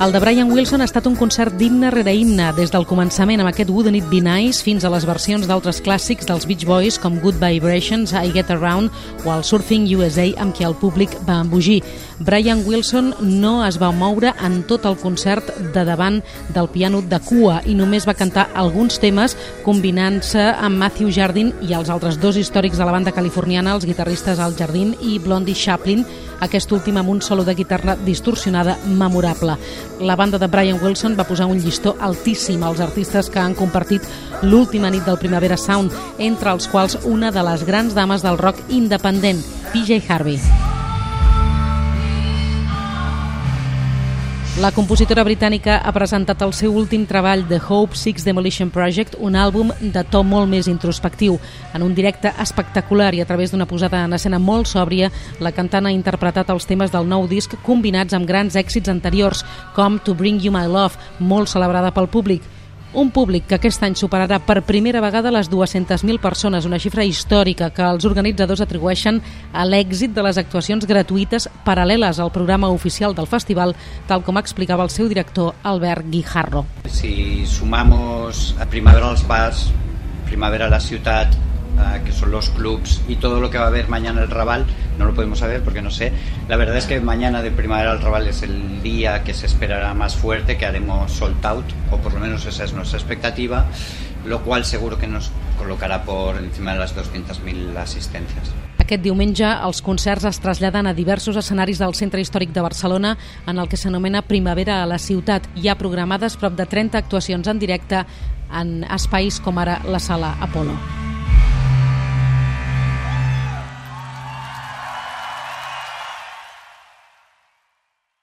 El de Brian Wilson ha estat un concert d'himne rere himne, des del començament amb aquest Wouldn't It Be Nice fins a les versions d'altres clàssics dels Beach Boys com Good Vibrations, I Get Around o el Surfing USA amb què el públic va embogir. Brian Wilson no es va moure en tot el concert de davant del piano de cua i només va cantar alguns temes combinant-se amb Matthew Jardine i els altres dos històrics de la banda californiana, els guitarristes Al Jardine i Blondie Chaplin, aquest últim amb un solo de guitarra distorsionada memorable. La banda de Brian Wilson va posar un llistó altíssim als artistes que han compartit l'última nit del Primavera Sound, entre els quals una de les grans dames del rock independent, PJ Harvey. La compositora britànica ha presentat el seu últim treball, The Hope Six Demolition Project, un àlbum de to molt més introspectiu. En un directe espectacular i a través d'una posada en escena molt sòbria, la cantant ha interpretat els temes del nou disc combinats amb grans èxits anteriors, com To Bring You My Love, molt celebrada pel públic. Un públic que aquest any superarà per primera vegada les 200.000 persones, una xifra històrica que els organitzadors atribueixen a l'èxit de les actuacions gratuïtes paral·leles al programa oficial del festival, tal com explicava el seu director Albert Guijarro. Si sumamos a Primavera a los bars, Primavera a la ciutat, que son los clubs y todo lo que va a haber mañana el Raval, no lo podemos saber porque no sé. La verdad es que mañana de Primavera al Raval es el día que se esperará más fuerte, que haremos sold out, o por lo menos esa es nuestra expectativa, lo cual seguro que nos colocará por encima de las 200.000 asistencias. Aquest diumenge els concerts es traslladen a diversos escenaris del Centre Històric de Barcelona en el que s'anomena Primavera a la ciutat. Hi ha programades prop de 30 actuacions en directe en espais com ara la Sala Apolo.